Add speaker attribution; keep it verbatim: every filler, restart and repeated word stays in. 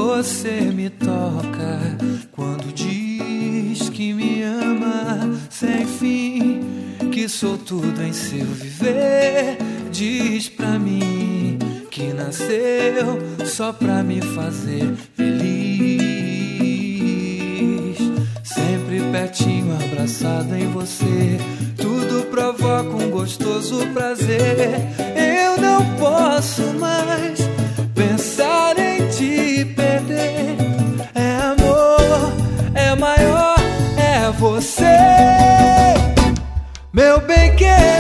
Speaker 1: Você me toca quando diz que me ama sem fim, que sou tudo em seu viver. Diz pra mim que nasceu só pra me fazer feliz. Sempre pertinho, abraçado em você, tudo provoca um gostoso prazer. Eu não posso mais pensar em te perder. É amor, é maior, é você, meu bem querer.